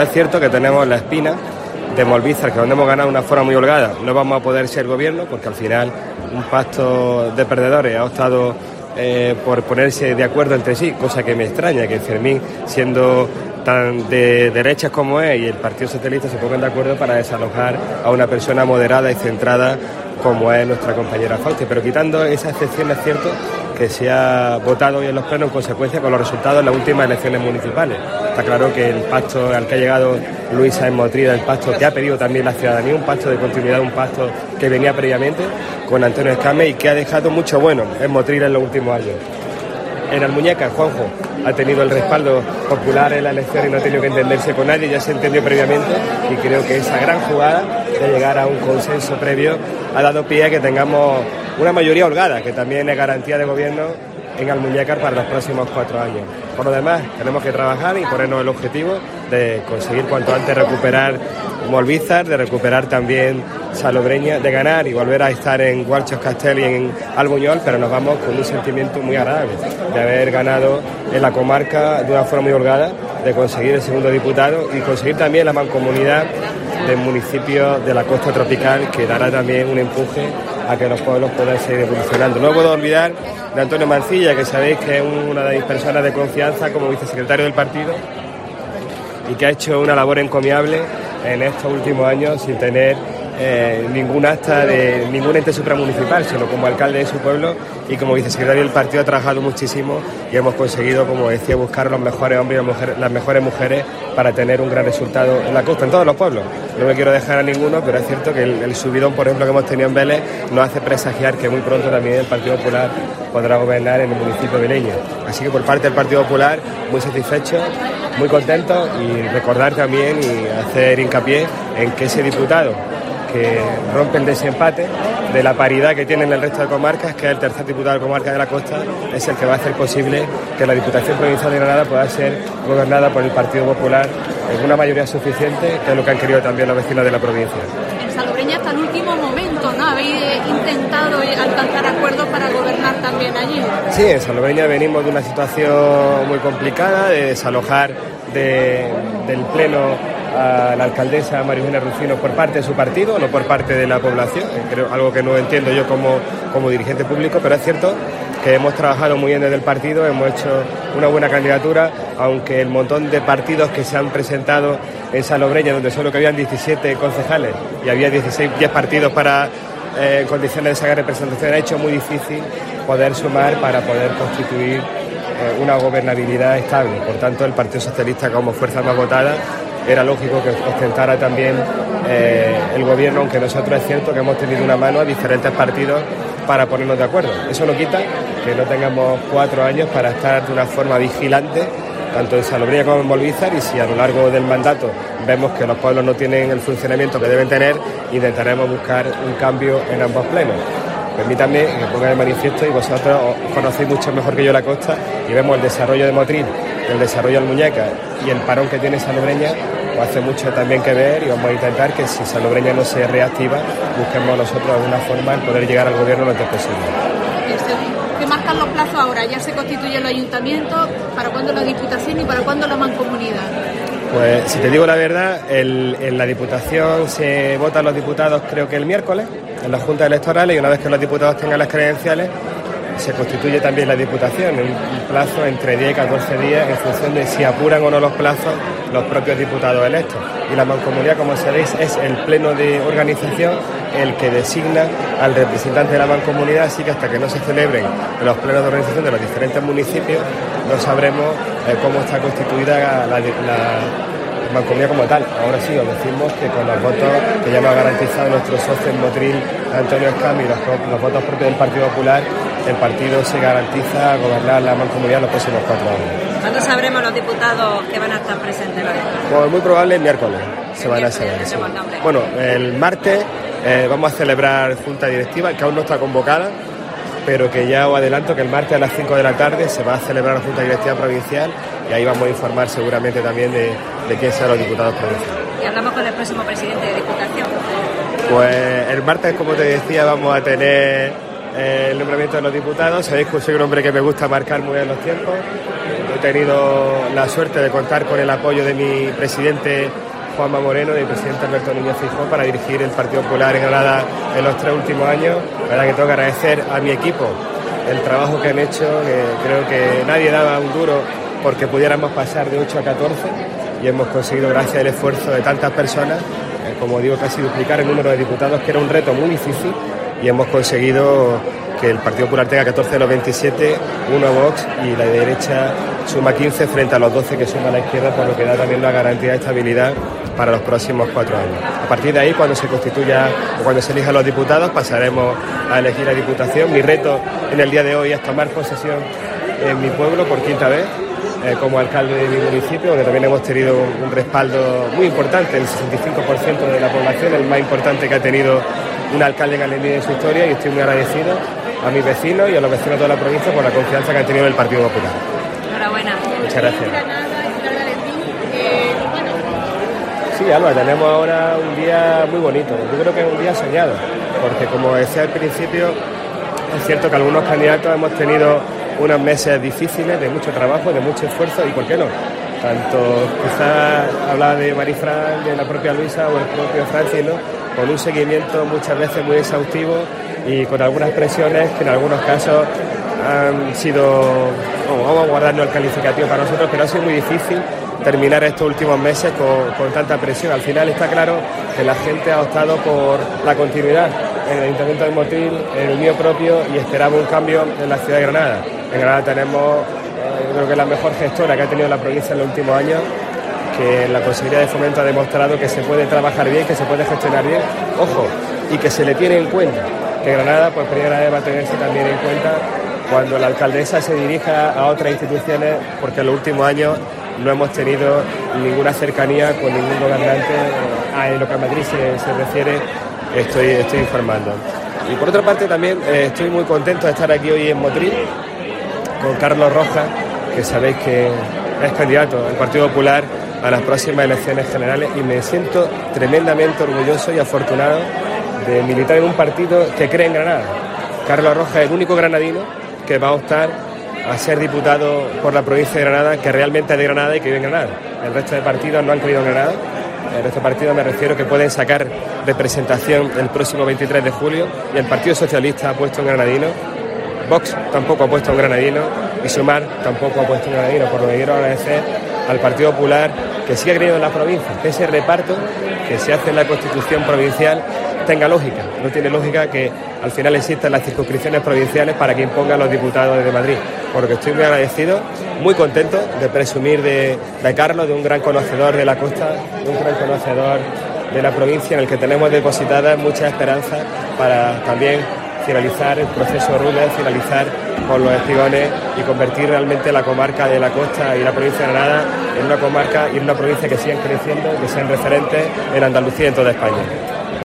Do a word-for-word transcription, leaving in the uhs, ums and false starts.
Es cierto que tenemos la espina de Molvízar, que donde hemos ganado de una forma muy holgada, no vamos a poder ser gobierno, porque al final un pacto de perdedores ha optado eh, por ponerse de acuerdo entre sí, cosa que me extraña, que Fermín, siendo tan de derechas como es, y el Partido Socialista se pongan de acuerdo para desalojar a una persona moderada y centrada como es nuestra compañera Fausti. Pero quitando esa excepción, es cierto que se ha votado hoy en los plenos en consecuencia con los resultados de las últimas elecciones municipales. Está claro que el pacto al que ha llegado Luis Sáenz Motril, el pacto que ha pedido también la ciudadanía, un pacto de continuidad, un pacto que venía previamente con Antonio Escame y que ha dejado mucho bueno en Motril en los últimos años. En Almuñécar, Juanjo ha tenido el respaldo popular en la elección y no ha tenido que entenderse con nadie, ya se entendió previamente, y creo que esa gran jugada de llegar a un consenso previo ha dado pie a que tengamos una mayoría holgada, que también es garantía de gobierno en Almuñécar para los próximos cuatro años. Por lo demás, tenemos que trabajar y ponernos el objetivo de conseguir cuanto antes recuperar Molvízar, de recuperar también Salobreña, de ganar y volver a estar en Gualchos Castell y en Albuñol, pero nos vamos con un sentimiento muy agradable de haber ganado en la comarca de una forma muy holgada, de conseguir el segundo diputado y conseguir también la mancomunidad del municipio de la costa tropical, que dará también un empuje a que los pueblos puedan seguir evolucionando. No puedo olvidar de Antonio Mancilla, que sabéis que es una de mis personas de confianza como vicesecretario del partido y que ha hecho una labor encomiable en estos últimos años sin tener eh, ningún acta de ningún ente supramunicipal, sino como alcalde de su pueblo, y como vicesecretario del partido ha trabajado muchísimo y hemos conseguido, como decía, buscar los mejores hombres y las, mujeres, las mejores mujeres para tener un gran resultado en la costa, en todos los pueblos. No me quiero dejar a ninguno, pero es cierto que el, el subidón, por ejemplo, que hemos tenido en Vélez nos hace presagiar que muy pronto también el Partido Popular podrá gobernar en el municipio de Vileña. Así que por parte del Partido Popular, muy satisfecho, muy contento, y recordar también y hacer hincapié en que ese diputado que rompe el desempate de la paridad que tienen el resto de comarcas, que es el tercer diputado de comarca de la costa, es el que va a hacer posible que la Diputación Provincial de Granada pueda ser gobernada por el Partido Popular en una mayoría suficiente, que es lo que han querido también los vecinos de la provincia. En Salobreña hasta el último momento, ¿no? Habéis intentado alcanzar acuerdos para gobernar también allí. Sí, en Salobreña venimos de una situación muy complicada, de desalojar de, del Pleno a la alcaldesa María Eugenia Rufino por parte de su partido, no por parte de la población, creo, algo que no entiendo yo como, como dirigente público, pero es cierto que hemos trabajado muy bien desde el partido, hemos hecho una buena candidatura, aunque el montón de partidos que se han presentado en Salobreña, donde solo que habían diecisiete concejales y había dieciséis, diez partidos para eh, en condiciones de sacar representación, ha hecho muy difícil poder sumar para poder constituir eh, una gobernabilidad estable. Por tanto, el Partido Socialista, como fuerza más votada, era lógico que ostentara también eh, el gobierno, aunque nosotros es cierto que hemos tenido una mano a diferentes partidos para ponernos de acuerdo. Eso no quita que no tengamos cuatro años para estar de una forma vigilante, tanto en Salobreña como en Molvízar, y si a lo largo del mandato vemos que los pueblos no tienen el funcionamiento que deben tener, intentaremos buscar un cambio en ambos plenos. Permítanme que ponga de manifiesto, y vosotros conocéis mucho mejor que yo la costa, y vemos el desarrollo de Motril, el desarrollo de Almuñécar y el parón que tiene Salobreña, pues hace mucho también que ver, y vamos a intentar que si Salobreña no se reactiva, busquemos nosotros alguna forma de poder llegar al gobierno lo antes posible. ¿Qué marcan los plazos ahora? Ya se constituye el ayuntamiento, ¿para cuándo la diputación y para cuándo la mancomunidad? Pues si te digo la verdad, el, en la Diputación se votan los diputados creo que el miércoles, en las juntas electorales, y una vez que los diputados tengan las credenciales, se constituye también la Diputación en un plazo entre diez y catorce días en función de si apuran o no los plazos los propios diputados electos. Y la mancomunidad, como sabéis, es el pleno de organización el que designa al representante de la mancomunidad, así que hasta que no se celebren los plenos de organización de los diferentes municipios no sabremos eh, cómo está constituida la, la mancomunidad como tal. Ahora sí, os decimos que con los votos que ya nos ha garantizado nuestro socio en Motril, Antonio Escami, y los, los votos propios del Partido Popular, el partido se garantiza gobernar la mancomunidad en los próximos cuatro años. ¿Cuándo sabremos los diputados que van a estar presentes? Pues muy probable el miércoles se van a saber. Sí. Bueno, el martes eh, vamos a celebrar junta directiva, que aún no está convocada, pero que ya os adelanto que el martes a las cinco de la tarde se va a celebrar la junta directiva provincial, y ahí vamos a informar seguramente también de, de quién serán los diputados provinciales. Y hablamos con el próximo presidente de Diputación. Pues el martes, como te decía, vamos a tener el nombramiento de los diputados. Sabéis que soy un hombre que me gusta marcar muy bien los tiempos. tenido la suerte de contar con el apoyo de mi presidente Juanma Moreno, de mi presidente Alberto Núñez Feijóo, para dirigir el Partido Popular en Granada en los tres últimos años. La verdad que tengo que agradecer a mi equipo el trabajo que han hecho, que creo que nadie daba un duro porque pudiéramos pasar de ocho a catorce y hemos conseguido, gracias al esfuerzo de tantas personas, eh, como digo, casi duplicar el número de diputados, que era un reto muy difícil, y hemos conseguido que el Partido Popular tenga catorce de los veintisiete, uno a Vox, y la derecha suma quince frente a los doce que suma la izquierda, por lo que da también una garantía de estabilidad para los próximos cuatro años. A partir de ahí, cuando se constituya o cuando se elijan los diputados, pasaremos a elegir la Diputación. Mi reto en el día de hoy es tomar posesión en mi pueblo por quinta vez, eh, como alcalde de mi municipio, donde también hemos tenido un, un respaldo muy importante, el sesenta y cinco por ciento de la población, el más importante que ha tenido un alcalde en Galicia en su historia, y estoy muy agradecido a mis vecinos y a los vecinos de toda la provincia por la confianza que han tenido en el Partido Popular. Enhorabuena. Muchas gracias. Sí, Alba, tenemos ahora un día muy bonito. Yo creo que es un día soñado, porque como decía al principio, es cierto que algunos candidatos hemos tenido unos meses difíciles, de mucho trabajo, de mucho esfuerzo, y ¿por qué no? Tanto quizás hablaba de Marifran, de la propia Luisa o el propio Francis, ¿no? Con un seguimiento muchas veces muy exhaustivo y con algunas presiones que en algunos casos han sido, bueno, vamos a guardarnos el calificativo para nosotros, pero ha sido muy difícil terminar estos últimos meses con, con tanta presión. Al final está claro que la gente ha optado por la continuidad en el Ayuntamiento de Motril, en el mío propio, y esperamos un cambio en la ciudad de Granada. En Granada tenemos, eh, creo que la mejor gestora que ha tenido la provincia en los últimos años, que la Consejería de Fomento ha demostrado que se puede trabajar bien, que se puede gestionar bien, ojo, y que se le tiene en cuenta, que Granada por primera vez va a tenerse también en cuenta cuando la alcaldesa se dirija a otras instituciones, porque en los últimos años no hemos tenido ninguna cercanía con ningún gobernante, a lo que a Madrid se, se refiere, estoy, estoy informando. Y por otra parte también eh, estoy muy contento de estar aquí hoy en Motril con Carlos Rojas, que sabéis que es candidato del Partido Popular a las próximas elecciones generales, y me siento tremendamente orgulloso y afortunado de militar en un partido que cree en Granada. Carlos Rojas es el único granadino que va a optar a ser diputado por la provincia de Granada, que realmente es de Granada y que vive en Granada. El resto de partidos no han creído en Granada. El resto de partidos me refiero que pueden sacar representación el próximo veintitrés de julio, y el Partido Socialista ha puesto un granadino, Vox tampoco ha puesto un granadino, y Sumar tampoco ha puesto un granadino, por lo que quiero agradecer al Partido Popular que siga creyendo en la provincia, que ese reparto que se hace en la Constitución provincial tenga lógica. No tiene lógica que al final existan las circunscripciones provinciales para que impongan los diputados desde Madrid, porque estoy muy agradecido, muy contento de presumir de, de Carlos, de un gran conocedor de la costa, de un gran conocedor de la provincia, en el que tenemos depositadas muchas esperanzas para también finalizar el proceso Rules, finalizar con los espigones y convertir realmente la comarca de la costa y la provincia de Granada en una comarca y en una provincia que sigan creciendo, que sean referentes en Andalucía y en toda España.